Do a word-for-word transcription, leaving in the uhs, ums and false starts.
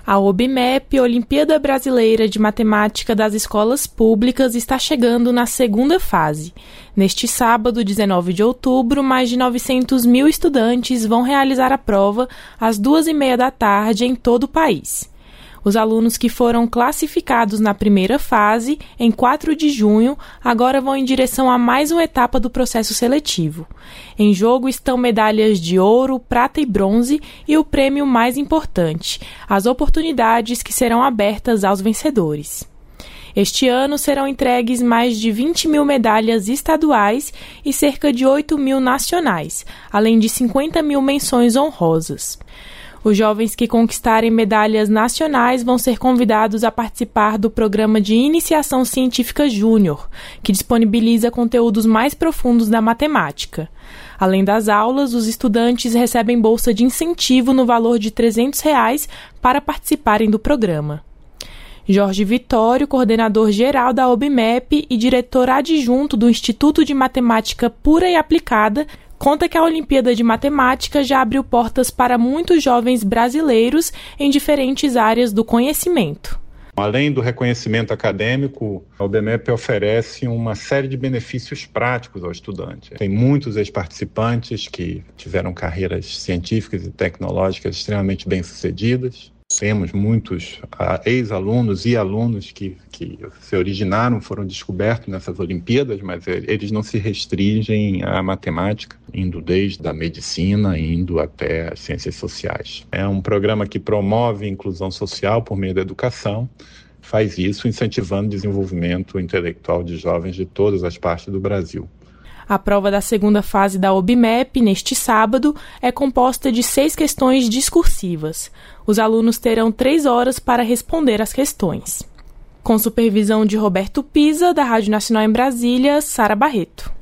A OBMEP, Olimpíada Brasileira de Matemática das Escolas Públicas, está chegando na segunda fase. Neste sábado, dezenove de outubro, mais de novecentos mil estudantes vão realizar a prova às duas e meia da tarde em todo o país. Os alunos que foram classificados na primeira fase, em quatro de junho, agora vão em direção a mais uma etapa do processo seletivo. Em jogo estão medalhas de ouro, prata e bronze e o prêmio mais importante, as oportunidades que serão abertas aos vencedores. Este ano serão entregues mais de vinte mil medalhas estaduais e cerca de oito mil nacionais, além de cinquenta mil menções honrosas. Os jovens que conquistarem medalhas nacionais vão ser convidados a participar do Programa de Iniciação Científica Júnior, que disponibiliza conteúdos mais profundos da matemática. Além das aulas, os estudantes recebem bolsa de incentivo no valor de trezentos reais para participarem do programa. Jorge Vitório, coordenador geral da OBMEP e diretor adjunto do Instituto de Matemática Pura e Aplicada, conta que a Olimpíada de Matemática já abriu portas para muitos jovens brasileiros em diferentes áreas do conhecimento. Além do reconhecimento acadêmico, a OBMEP oferece uma série de benefícios práticos ao estudante. Tem muitos ex-participantes que tiveram carreiras científicas e tecnológicas extremamente bem-sucedidas. Temos muitos uh, ex-alunos e alunos que, que se originaram, foram descobertos nessas Olimpíadas, mas eles não se restringem à matemática, indo desde a medicina, indo até as ciências sociais. É um programa que promove a inclusão social por meio da educação, faz isso incentivando o desenvolvimento intelectual de jovens de todas as partes do Brasil. A prova da segunda fase da OBMEP, neste sábado, é composta de seis questões discursivas. Os alunos terão três horas para responder as questões. Com supervisão de Roberto Pisa, da Rádio Nacional em Brasília, Sara Barreto.